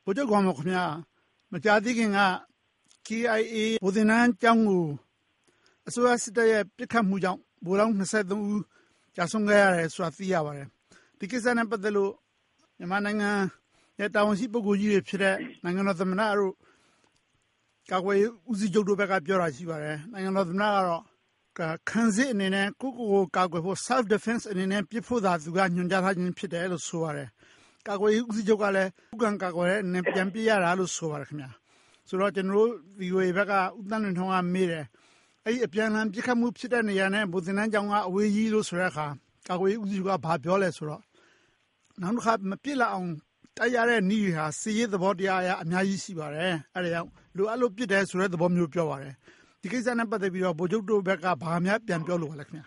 ဗိုလ်ချုပ်ကောင်မခင်ဗျာမကြာသေးခင်က KIA ဗိုလ်သင်တန်းကျောင်းကိုအစိုးရစစ်တပ်ရဲ့ပစ်ခတ်မှုကြောင့်ဗိုလ်လောင်း23ဦးကြာဆုံးခဲ့ရတယ်ဆိုတာသိရပါတယ်ဒီကိစ္စနဲ့ပတ်သက်လို့မြန်မာနိုင်ငံရဲ့တာဝန်ရှိပုဂ္ဂိုလ်ကြီးတွေဖြစ်တဲ့နိုင်ငံတော်သမ္မတတို့ကာကွယ်ရေးဦးစီးချုပ်တို့ဘက်ကပြောတာရှိပါတယ်နိုင်ငံတော်သမ္မတကတော့ခံစစ်အနေနဲ့ကိုကာကွယ်ဖို့ self defense အနေနဲ့ပြစ်ဖို့သာသူကညွှန်ကြားထားခြင်းဖြစ်တယ်လို့ဆိုပါတယ်ကာကွယ်ရေးဦးစီးချုပ်ကလည်းဥက္ကံကာကွယ်တဲ့အနေနဲ့ပြန်ပြရတာလို့ဆိုပါတယ်ခင်ဗျာဆိုတော့ကျွန်တော်တို့ VOA ဘက်ကဦးတန်းလွင်ထွန်းကမေးတယ်အဲ့ဒီအပြန်အလှန်ပြစ်ခတ်မှုဖြစ်တဲ့နေရာနဲ့ဗိုလ်သင်တန်းကျောင်းကအဝေးကြီးလို့ဆိုတဲ့အခါကာကွယ်ရေးဦးစီးချုပ်ကဘာပြောလဲဆိုတော့နောက်တစ်ခါမပြစ်လာအောင်တိုက်ရတဲ့နည်းဟာစီရေးသဘောတရားအများကြီးရှိပါတယ်အဲ့ဒါကြောင့်လိုအပ်လို့ပြစ်တယ်ဆိုတဲ့သဘောမျိုးပြောပါတယ်ဒီကိစ္စနဲ့ပတ်သက်ပြီးတော့ဗိုလ်ချုပ်တို့ဘက်ကဘာများပြန်ပြောလို့ပါလဲခင်ဗျာ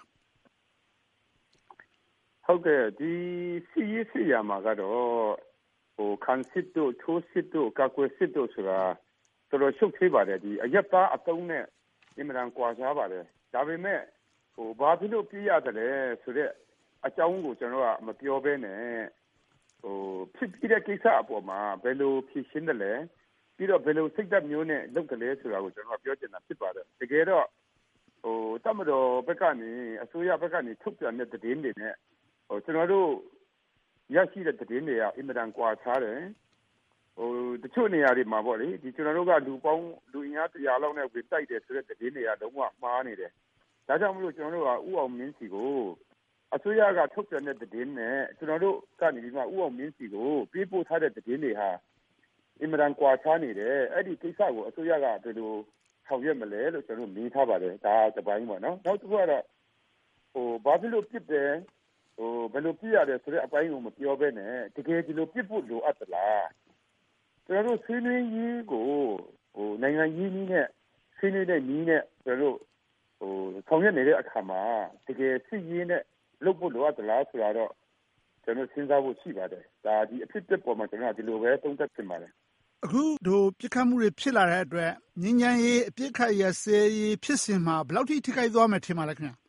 ဟုတ်ကဲ့ဒီစီရေးစီရမှာကတော့ခံစစ်တို့ထိုးစစ်တို့ကာကွယ်စစ်တို့ဆိုတာတော်တော်ရှုပ်သေးပါတယ်ဒီအရက်သားအတုံးနဲ့အင်မတန်ကွာခြားပါတယ်ဒါပေမဲ့ဘာဖြစ်လို့ပြည့်ရတယ်လဲဆိုတော့အကြောင်းကိုကျွန်တော်ကမပြောဘဲနဲ့ဖြစ်ပြီးတဲ့ကိစ္စအပေါ်မှာဘယ်လိုဖြေရှင်းတယ်လဲပြီးတော့ဘယ်လိုစိတ်ဓာတ်မျိုးနဲ့လုပ်တယ်လဲဆိုတာကိုကျွန်တော်ပြောချင်တာဖြစ်ပါတယ်တကယ်တော့တမတော်ဘက်ကနေအစိုးရဘက်ကနေထုတ်ပြန်တဲ့သတင်းတွေနဲ့ကျွန်တော်တို့ရရှိတဲ့သတင်းတွေကအင်မတန်ကွာခြားတယ်တချို့နေရာတွေမှာပေါ့လေဒီကျွန်တော်တို့ကလူအင်အား100လောက်နဲ့ဝင်တိုက်တယ်ဆိုတဲ့သတင်းတွေကလုံးဝမှားနေတယ်ဒါကြောင့်မလို့ကျွန်တော်တို့ကဥအောင်မင်းစီကိုအစိုးရကထုတ်ပြန်တဲ့သတင်းနဲ့ကျွန်တော်တို့ကနေဒီမှာဥအောင်မင်းစီကိုပေးပို့ထားတဲ့သတင်းတွေဟာအင်မတန်ကွာခြားနေတယ်အဲ့ဒီကိစ္စကိုအစိုးရကဘယ်လိုဆောင်ရွက်မလဲလို့ကျွန်တော်တို့မေးထားပါတယ်ဒါတပိုင်းပေါ့နော်နောက်တစ်ခုကတော့ဘာဖြစ်လို့ပြစ်တယ်ဘယ်လိုပြရတယ်ဆိုတဲ့အပိုင်းကိုမပြောဘဲနဲ့တကယ်ဒီလိုပြစ်ဖို့လိုအပ်သလားကျွန်တော်တို့ဆွေးနွေးရေးကိုနိုင်ငံရေးနည်းနဲ့ဆွေးနွေးတဲ့နည်းနဲ့ကျွန်တော်တို့ဆောင်ရွက်နေတဲ့အခါမှာတကယ်စစ်ရေးနဲ့လုပ်ဖို့လိုအပ်သလားဆိုတာတော့ကျွန်တော်စဉ်းစားဖို့ရှိပါတယ်ဒါဒီအဖြစ်အပျက်ပေါ်မှာကျွန်တော်ဒီလိုပဲသုံးသပ်ပြင်ပါတယ်အခုတို့ပြစ်ခတ်မှုတွေဖြစ်လာတဲ့အတွက်ငြိမ်းချမ်းရေးအပြစ်ခတ်ရစဲရေးဖြစ်စဉ်မှာဘယ်လောက်ထိထိခိုက်သွားမယ်ထင်ပါလဲခင်ဗျာ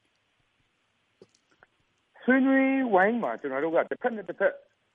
ဆွေးနွေးဝိုင်းမှာကျွန်တော်တို့ကတစ်ဖက်နဲ့တစ်ဖက်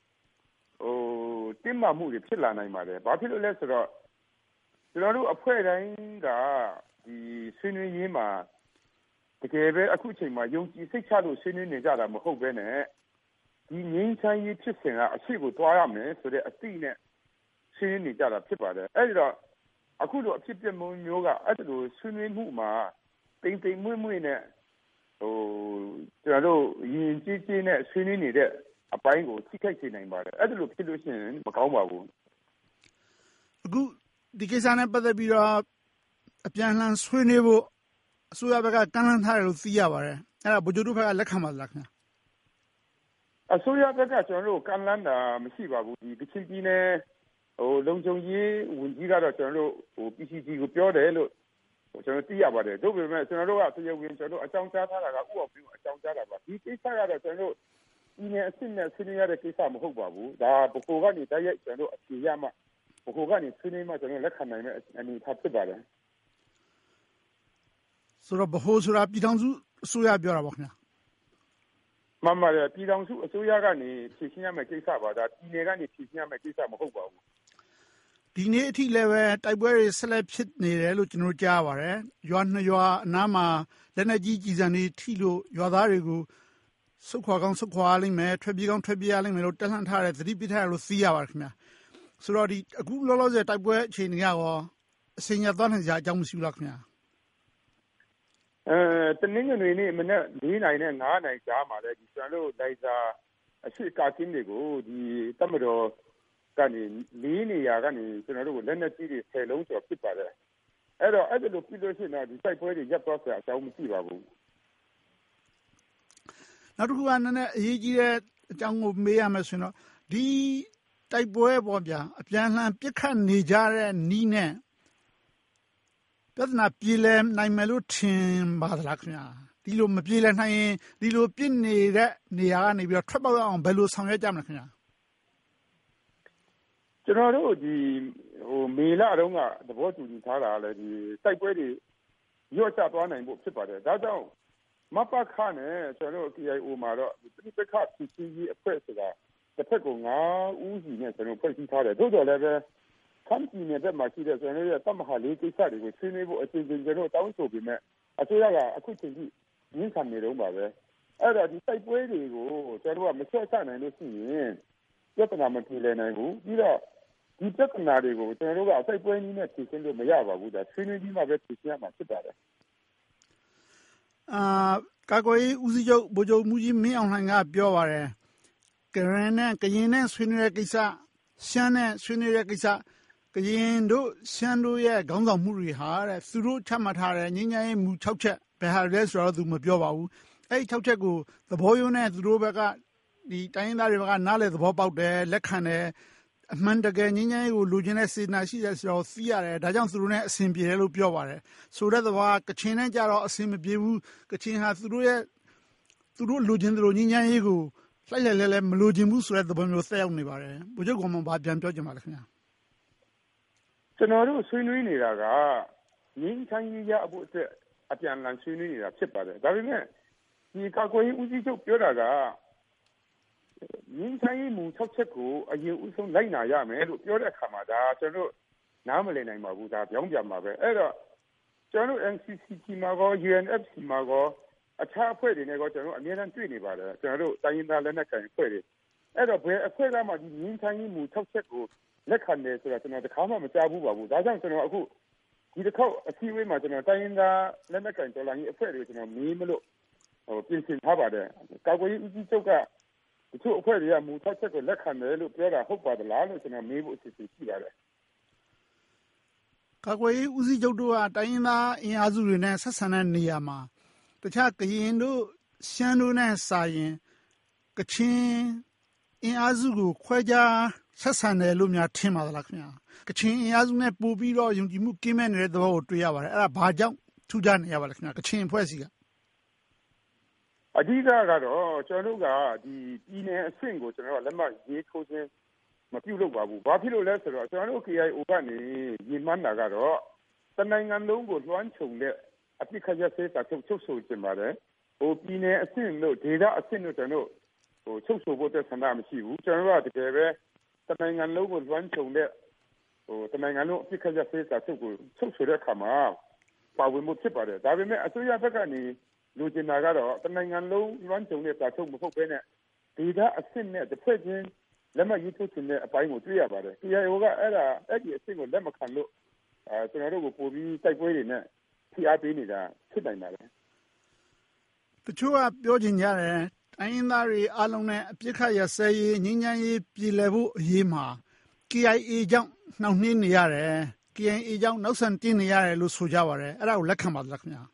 တင်းမာမှုတွေဖြစ်လာနိုင်ပါတယ်ဘာဖြစ်လို့လဲဆိုတော့ကျွန်တော်တို့အဖွဲ့တိုင်းကဒီဆွေးနွေးရေးမှာတကယ်ပဲအခုချိန်မှာယုံကြည်စိတ်ချလို့ဆွေးနွေးနေကြတာမဟုတ်ဘဲနဲ့ဒီငြိမ်းချမ်းရေးဖြစ်စဉ်ကအရှိကိုတွားရမယ်ဆိုတဲ့အသိနဲ့ဆွေးနွေးနေကြတာဖြစ်ပါတယ်အဲဒီတော့အခုလိုအဖြစ်ပြမျိုးကအဲ့လိုဆွေးနွေးမှုမှာတိမ်တိမ်မွေ့မွေ့နဲ့ကျွန်တော်တို့ယဉ်ကျေးကျေးနဲ့ဆွေးနွေးနေတဲ့အပိုင်းကိုထိခိုက်စေနိုင်ပါတယ်အဲ့ဒါလိုဖြစ်လို့ရှိရင်မကောင်းပါဘူးအခုဒီကိစ္စနဲ့ပတ်သက်ပြီးတော့အပြန်အလှန်ဆွေးနွေးဖို့အစိုးရဘက်ကကမ်းလှမ်းထားတယ်လို့သိရပါတယ်အဲ့ဒါဗိုလ်ချုပ်တို့ဘက်ကလက်ခံပါလားခင်ဗျာအစိုးရဘက်ကကျွန်တော်တို့ကမ်းလှမ်းတာမရှိပါဘူးဒီကချင်ပြည်နယ်လုံခြုံရေးဝန်ကြီးကတော့ကျွန်တော်တို့PCG ကိုပြောတယ်လို့ကျွန်တော်သိရပါတယ်တို့ပေမဲ့ကျွန်တော်တို့ကတရားဝင်ကျွန်တော်တို့အကြောင်းကြားထားတာကဥအောင်ပြီးအကြောင်းကြားတာပါဒီကိစ္စကတော့ကျွန်တော်တို့ဒီနေ့အစ်နဲ့ဆွေးနွေးရတဲ့ကိစ္စမဟုတ်ပါဘူးဒါဘကိုကနေတိုက်ရိုက်ကျွန်တော်တို့အဖြေရမှဘကိုကနေဆွေးနွေးမှကျွန်တော်လက်ခံနိုင်မယ့်အနေအထားဖြစ်ပါတယ်ဆိုတော့ဘကိုဆိုတာပြည်ထောင်စုအစိုးရပြောတာပါခင်ဗျာမှန်ပါတယ်ပြည်ထောင်စုအစိုးရကနေဖြေရှင်းရမယ့်ကိစ္စပါဒါပြည်နယ်ကနေဖြေရှင်းရမယ့်ကိစ္စမဟုတ်ပါဘူးဒီနေ့အထိလည်းပဲတိုက်ပွဲတွေဆက်လက်ဖြစ်နေတယ်လို့ကျွန်တော်ကြားပါတယ်ရွာနှစ်ရွာအနားမှာလက်နက်ကြီးကြီးစံတွေထိလို့ရွာသားတွေကိုစုခွာကောင်းစုခွာလိမ့်မယ်ထွက်ပြေးကောင်းထွက်ပြေးရလိမ့်မယ်လို့တက်လှမ်းထားတဲ့သတိပေးထားတယ်လို့သိရပါတယ်ခင်ဗျာဆိုတော့ဒီအခုလောလောဆယ်တိုက်ပွဲအခြေအနေကရောအချိန်ရသွားနိုင်စရာအကြောင်းမရှိဘူးလားခင်ဗျာတနင်္ဂနွေနေ့မနက်4နာရီနဲ့9နာရီကြားမှာလည်းဒီကျွန်တော်တို့လိုက်စာအရှိကာကင်းတွေကိုဒီတမတော်ကနေ4နေရာကနေကျွန်တော်တို့လက်နက်ကြီးတွေ10လုံးကျော်ဖြစ်ပါတယ်အဲ့တော့အဲ့ဒါလိုဖြစ်လို့ရှိရင်ဒီတိုက်ပွဲတွေရပ်သွားစရာအကြောင်းမရှိပါဘူးနောက်တစ်ခုကနည်းနည်းအရေးကြီးတဲ့အကြောင်းကိုမေးရမယ်ဆိုရင်တော့ဒီတိုက်ပွဲပေါ်ဗျာအပြန်လှန်ပြစ်ခတ်နေကြတဲ့နီးနဲ့ပြဿနာပြေလည်နိုင်မယ်လို့ထင်ပါသလားခင်ဗျာဒီလိုမပြေလည်နိုင်ရင်ဒီလိုပြစ်နေတဲ့နေရာကနေပြီးတော့ထွက်ပေါက်အောင်ဘယ်လိုဆောင်ရွက်ကြမလဲခင်ဗျာကျွန်တော်တို့ဒီမေလတုန်းကသဘောတူညီထားတာလည်းဒီတိုက်ပွဲတွေရော့ချသွားနိုင်ဖို့ဖြစ်ပါတယ်ဒါကြောင့်မပခနဲ့ကျွန်တော်တို့ KIO မှာတော့ဒီပက္ခဖြစ်စီရေးအဖွဲ့ဆိုတာတစ်ဖက်က9ဦးစီနဲ့ကျွန်တော်ဖွဲ့စည်းထားတယ်သို့တော်လည်းပဲမ်းပြည်နယ်ဘက်မှာရှိတဲ့ကျွန်တော်ရဲ့တပ်မဟာလေးကိစ္စတွေကိုဆွေးနွေးဖို့အစီအစဉ်ကျွန်တော်တောင်းဆိုပြီးမဲ့အစိုးရကအခုချိန်ထိရင်းခံနေတော့ပါပဲအဲ့တော့ဒီတိုက်ပွဲတွေကိုကျွန်တော်ကမချော့ချနိုင်လို့ရှိရင်ပြဿနာမပြေလည်နိုင်ဘူးပြီးတော့ဒီပြဿနာတွေကိုကျွန်တော်တို့ကတိုက်ပွဲနည်းနဲ့ဖြေရှင်းလို့မရပါဘူးဒါဆွေးနွေးပြီးမှပဲဖြေရှင်းရမှာဖြစ်ပါတယ်ကာကွယ်ရေးဦးစီးချုပ်ဗိုလ်ချုပ်မှူးကြီးမင်းအောင်လှိုင်ကပြောပါတယ်ကရင်နဲ့ဆွေးနွေးတဲ့ကိစ္စရှမ်းနဲ့ဆွေးနွေးတဲ့ကိစ္စကရင်တို့ရှမ်းတို့ရဲ့ခေါင်းဆောင်မှုတွေဟာတဲ့သူတို့ချမှတ်ထားတဲ့ငြိမ်းချမ်းရေးမူ6ချက်ဘယ်ဟာလဲဆိုတော့သူမပြောပါဘူးအဲ့ဒီ6ချက်ကိုသဘောရိုးနဲ့သူတို့ဘက်ကဒီတိုင်းရင်းသားတွေဘက်ကနားလေသဘောပေါက်တယ်လက်ခံတယ်အမှန်တကယ်ငြိမ်းချမ်းရေးကိုလူချင်းတဲ့စေတနာရှိတယ်ဆိုတော့သိရတယ်ဒါကြောင့်သူတို့နဲ့အဆင်ပြေတယ်လို့ပြောပါတယ်ဆိုတဲ့သဘောကချင်နဲ့ကြတော့အဆင်မပြေဘူးကချင်ဟာသူတို့လူချင်းတို့ငြိမ်းချမ်းရေးကိုလိုက်လဲမလိုချင်ဘူးဆိုတဲ့သဘောမျိုးဆက်ရောက်နေပါတယ်ဗိုလ်ချုပ်ကောင်မဘာပြန်ပြောချင်ပါလဲခင်ဗျာကျွန်တော်တို့ဆွေးနွေးနေတာကငြိမ်းချမ်းရေးရအဖို့အတွက်အပြန်အလှန်ဆွေးနွေးနေတာဖြစ်ပါတယ်ဒါပေမဲ့ဒီကာကွယ်ရေးဦးစီးချုပ်ပြောတာကငြိမ်းချမ်းရေးမူ6ချက်ကိုအရင်ဦးဆုံးလိုက်နာရမယ်လို့ပြောတဲ့အခါမှာဒါကျွန်တော်နားမလည်နိုင်ပါဘူးဒါပြောင်းပြန်ပါပဲအဲ့တော့ကျွန်တော် NCCT မှာကော UNFC မှာကောအခြားအဖွဲ့တွေနဲ့ကောကျွန်တော်အများအားတွေ့နေပါတယ်ကျွန်တော်တိုင်းရင်းသားလက်နက်ကိုင်အဖွဲ့တွေအဲ့တော့ဘယ်အဖွဲ့ကမှဒီငြိမ်းချမ်းရေးမူ6ချက်ကိုလက်ခံတယ်ဆိုတာကျွန်တော်တခါမှမကြားဘူးပါဘူးဒါကြောင့်ကျွန်တော်အခုဒီတစ်ခေါက်အစည်းအဝေးမှာကျွန်တော်တိုင်းရင်းသားလက်နက်ကိုင်တော်လှန်ရေးအဖွဲ့တွေကိုကျွန်တော်မေးမလို့ပြင်ဆင်ထားပါတယ်ကာကွယ်ရေးဦးစီးချုပ်ကဒီလိုအဖွဲ့တွေကမူ6ချက်ကိုလက်ခံတယ်လို့ပြောတာဟုတ်ပါသလားလို့ကျွန်တော်မေးဖို့အစီအစဉ်ရှိပါတယ်ကာကွယ်ရေးဦးစီးချုပ်တို့ကတိုင်းရင်းသားအင်အားစုတွေနဲ့ဆက်ဆံတဲ့နေရာမှာတခြားကရင်တို့ရှမ်းတို့နဲ့စာရင်ကချင်အင်အားစုကိုခွဲခြားဆက်ဆံတယ်လို့များထင်ပါသလားခင်ဗျာကချင်အင်အားစုနဲ့ပို့ပြီးတော့ယုံကြည်မှုကင်းမဲ့နေတဲ့သဘောကိုတွေ့ရပါတယ်အဲ့ဒါဘာကြောင့်ထူးခြားနေရပါလဲခင်ဗျာကချင်အဖွဲ့အစည်းကအဓိကကတော့ကျွန်တော်တို့ကဒီပြည်နယ်အဆင့်ကိုကျွန်တော်တို့လက်မှတ်ရေးထိုးခြင်းမပြုလုပ်ပါဘူးဘာဖြစ်လို့လဲဆိုတော့ကျွန်တော်တို့ KIO ကနေရည်မှန်းတာကတော့တနိုင်ငံလုံးကိုလွှမ်းခြုံတဲ့အပြစ်ခတ်ရပ်စဲတာချုပ်ဆိုခြင်းပါတယ်ပြည်နယ်အဆင့်တို့ဒေသအဆင့်တို့ကျွန်တော်တို့ချုပ်ဆိုဖို့အတွက်ဆန္ဒမရှိဘူးကျွန်တော်တို့ကတကယ်ပဲတနိုင်ငံလုံးကိုလွှမ်းခြုံတဲ့တနိုင်ငံလုံးအပြစ်ခတ်ရပ်စဲတာချုပ်ဆိုတဲ့အခါမှာပါဝင်မှုဖြစ်ပါတယ်ဒါပေမဲ့အစိုးရဘက်ကနေလူကျင်တာကတော့တနိုင်ငံလုံးလွှမ်းခြုံတဲ့တာချုပ်မဟုတ်ဘဲနဲ့ဒေသအဆင့်နဲ့တစ်ဖွဲ့ချင်းလက်မှတ်ရေးထိုးခြင်းတဲ့အပိုင်းကိုတွေ့ရပါတယ် KIO ကအဲ့ဒီအဆင့်ကိုလက်မခံလို့ကျွန်တော်တို့ကိုပို့ပြီးတိုက်ပွဲတွေနဲ့ဖိအားပေးနေတာဖြစ်နိုင်ပါတယ်တချို့ကပြောချင်ကြတယ်တိုင်းရင်းသားတွေအားလုံးနဲ့အပြစ်ခတ်ရစဲရေးငြိမ်းချမ်းရေးပြည်လည်ဖို့အရေးမှာ KIA ကြောင့်နှောင့်နှေးနေရတယ် KIA ကြောင့်နောက်ဆံတင်းနေရတယ်လို့ဆိုကြပါတယ်အဲ့ဒါကိုလက်ခံပါသလားခင်ဗျာ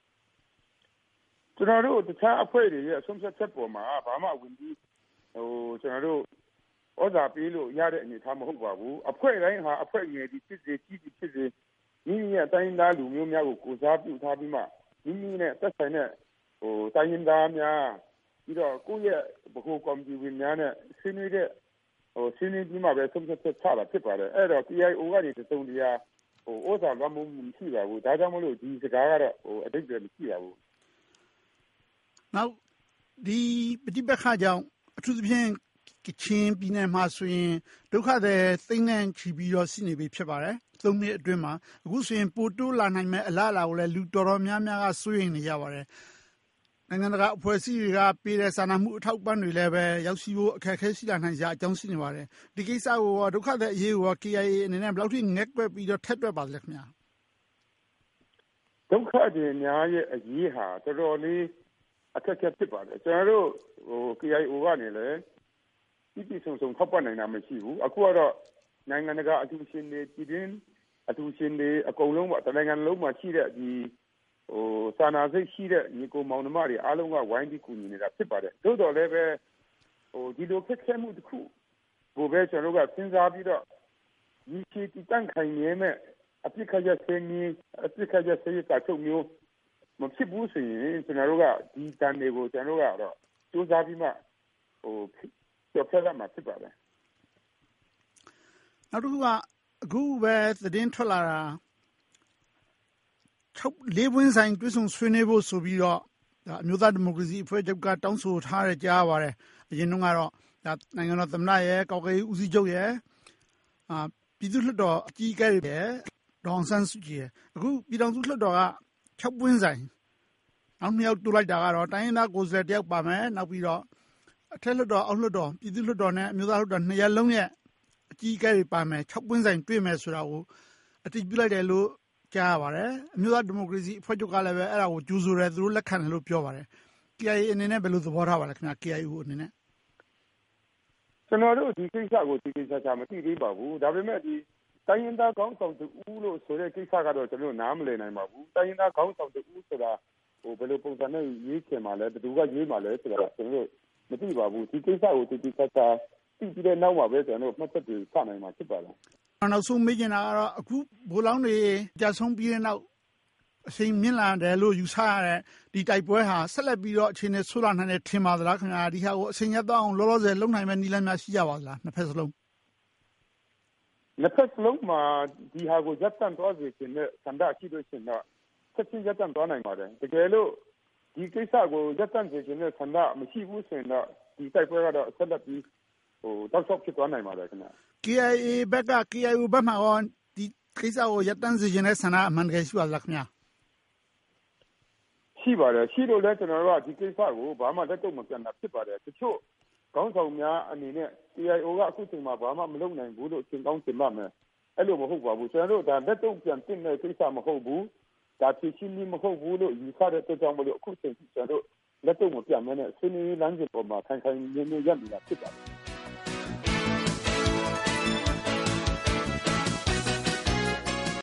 ကျွန်တော်တို့တခြားအဖွဲ့တွေရဲ့အဆုံးဖြတ်ချက်ပေါ်မှာဘာမှဝင်ပြီးကျွန်တော်တို့ဩဇာပေးလို့ရတဲ့အနေအထားမဟုတ်ပါဘူးအဖွဲ့တိုင်းဟာအဖွဲ့ငယ်ဒီဖြစ်စေကြီးဖြစ်စေမိမိရဲ့တိုင်းသားလူမျိုးများကိုကိုစားပြုထားပြီးမှမိမိနဲ့သက်ဆိုင်တဲ့တိုင်းရင်းသားများပြီးတော့ကိုယ့်ရဲ့ဗဟိုကော်မတီဝင်များနဲ့ဆွေးနွေးတဲ့ဆွေးနွေးပြီးမှပဲဆုံးဖြတ်ချက်ချတာဖြစ်ပါတယ်အဲ့တော့ KIO ကနေတုံးတရားဩဇာလွှမ်းမိုးမှုမရှိပါဘူးဒါကြောင့်မလို့ဒီစကားကတော့အတိတ်ပဲမရှိပါဘူးနောက်ဒီပဋိပက္ခကြောင့်အထူးသဖြင့်ကချင်ပြည်နယ်မှာဆိုရင်ဒုက္ခသည်သိန်းနဲ့ချီပြီးတော့ရှိနေပြီဖြစ်ပါတယ်3နှစ်အတွင်းမှာအခုဆိုရင်ပိုတိုးလာနိုင်မဲ့အလားအလာကိုလည်းလူတော်တော်များများကစိုးရိမ်နေကြပါတယ်နိုင်ငံတကာအဖွဲ့အစည်းတွေကပေးတဲ့စာနာမှုအထောက်အပံ့တွေလည်းပဲရောက်ရှိဖို့အခက်အခဲရှိလာနိုင်ကြအကြောင်းရှိနေပါတယ်ဒီကိစ္စကိုဒုက္ခသည်အရေးကို KIA အနေနဲ့ဘယ်လောက်ထိငဲ့ကွက်ပြီးတော့ထက်တွက်ပါလဲခင်ဗျာဒုက္ခသည်များရဲ့အရေးဟာတော်တော်လေးအခက်အခဲဖြစ်ပါတယ်ကျွန်တော်တို့KIO ကနေလည်းပြည်စုံထောက်ပံ့နိုင်တာမရှိဘူးအခုကတော့နိုင်ငံတကာအထူးရှင်တွေပြည်တွင်းအထူးရှင်တွေအကုန်လုံးပေါ့တနိုင်ငံလုံးမှာရှိတဲ့ဒီစာနာစိတ်ရှိတဲ့ညီကိုမောင်နှမတွေအားလုံးကဝိုင်းပြီးကူညီနေတာဖြစ်ပါတယ်သို့တော်လည်းပဲဒီလိုခက်ခဲမှုတစ်ခုကိုပဲကျွန်တော်တို့ကစဉ်းစားပြီးတော့ဒီချီတန့်ခိုင်နေမဲ့အပြစ်ခတ်ရစင်းကြီးအပြစ်ခတ်ရစင်းတာချုပ်မျိုးမဖြစ်ဘူးဆိုရင်ကျွန်တော်တို့ကဒီတန်တွေကိုကျွန်တော်တို့ကတော့စူးစမ်းပြီးမှကျော်ဖြတ်ရမှာဖြစ်ပါတယ်နောက်တစ်ခုကအခုပဲသတင်းထွက်လာတာလေးပွင့်ဆိုင်တွဲဆုံဆွေးနွေးဖို့ဆိုပြီးတော့အမျိုးသားဒီမိုကရေစီအဖွဲ့ချုပ်ကတောင်းဆိုထားတယ်ကြားပါတယ်အရင်တုန်းကတော့နိုင်ငံတော်သမ္မတရဲ့ကာကွယ်ရေးဦးစီးချုပ်ရဲ့ပပြည်သူ့လွှတ်တော်အကြီးအကဲတွေပဲဒေါအောင်ဆန်းစုကြည်အခုပြည်ထောင်စုလွှတ်တော်က6ပွင့်ဆိုင်နောက်2ယောက်တိုးလိုက်တာကတော့တိုင်းရင်းသားကိုယ်စားလှယ်တယောက်ပါမယ်နောက်ပြီးတော့အထက်လွှတ်တော်အောက်လွှတ်တော်ပြည်သူ့လွှတ်တော်နဲ့အမျိုးသားလွှတ်တော်2ရပ်လုံးရဲ့အကြီးအကဲတွေပါမယ်6ပွင့်ဆိုင်တွေ့မယ်ဆိုတာကိုအတည်ပြုလိုက်တယ်လို့ကြားရပါတယ်အမျိုးသားဒီမိုကရေစီအဖွဲ့ချုပ်ကလည်းပဲအဲ့ဒါကိုကြိုးဆိုတယ်သူတို့လက်ခံတယ်လို့ပြောပါတယ် KIA အနေနဲ့ဘယ်လိုသဘောထားပါလဲခင်ဗျာ KIO အနေနဲ့ကျွန်တော်တို့ဒီကိစ္စကိုဒီကိစ္စချာမသိသေးပါဘူးဒါပေမဲ့ဒီတိုင်းရင်းသားခေါင်းဆောင်တူဦးလို့ဆိုတဲ့ကိစ္စကတော့ကျွန်တော်နားမလည်နိုင်ပါဘူးတိုင်းရင်းသားခေါင်းဆောင်တူဦးဆိုတာဘယ်လိုပုံစံနဲ့ရေးချင်မှာလဲဘယ်သူကရေးမှာလဲဆိုတာကျွန်တော်မသိပါဘူးဒီကိစ္စကိုဒီကိစ္စချာသိပြီးတဲ့နောက်မှာပဲကျွန်တော်မှတ်ချက်တွေစနိုင်မှာဖြစ်ပါလားနောက်ဆုံးမေးချင်တာကတော့အခုဘိုးလောင်းတွေကြာဆုံးပြီးတဲ့နောက်အချိန်မြင့်လာတယ်လို့ယူဆရတဲ့ဒီတိုက်ပွဲဟာဆက်လက်ပြီးတော့အခြေအနေဆိုးလာနိုင်တယ်ထင်ပါသလားခင်ဗျာဒီဟာကိုအချိန်ရတော့အောင်လောလောဆယ်လုံနိုင်မဲ့နည်းလမ်းများရှိကြပါသလားနှစ်ဖက်စလုံးနှစ်ဖက်စလုံးမှာဒီဟာကိုရပ်တန့်သွားစေချင်တဲ့ဆန္ဒရှိလို့ရှိရင်တော့ဆက်ချင်းရပ်တန့်သွားနိုင်ပါတယ်တကယ်လို့ဒီကိစ္စကိုရပ်တန့်စေချင်တဲ့ဆန္ဒမရှိဘူးဆိုရင်တော့ဒီတိုက်ပွဲကတော့ဆက်လက်ပြီးတောက်လျှောက်ဖြစ်သွားနိုင်ပါတယ်ခင်ဗျာ KIA ဘက်က KIO ဘက်မှာရောဒီကိစ္စကိုရပ်တန့်စေချင်တဲ့ဆန္ဒအမှန်တကယ်ရှိပါသလားခင်ဗျာရှိပါတယ်ရှိလို့လည်းကျွန်တော်တို့ကဒီကိစ္စကိုဘာမှလက်တော့မပြန်တာဖြစ်ပါတယ်တချို့ခေါင်းဆောင်များအနေနဲ့ KIO ကအခုချိန်မှာဘာမှမလုပ်နိုင်ဘူးလို့သင်ကောင်းသင်ပါမယ်အဲ့လိုမဟုတ်ပါဘူးကျွန်တော်တို့ဒါလက်တော့ပြန်တင်တဲ့ကိစ္စမဟုတ်ဘူးဒါဖြစ်ချင်းမဟုတ်ဘူးလို့ယူဆတဲ့အတွက်ကြောင့်မလို့အခုချိန်ကျွန်တော်တို့လက်တော့မပြန်မဲနဲ့ဆွေးနွေးလမ်းစဉ်ပေါ်မှာခိုင်ခိုင်မြဲမြဲရပ်နေတာဖြစ်ပါတယ်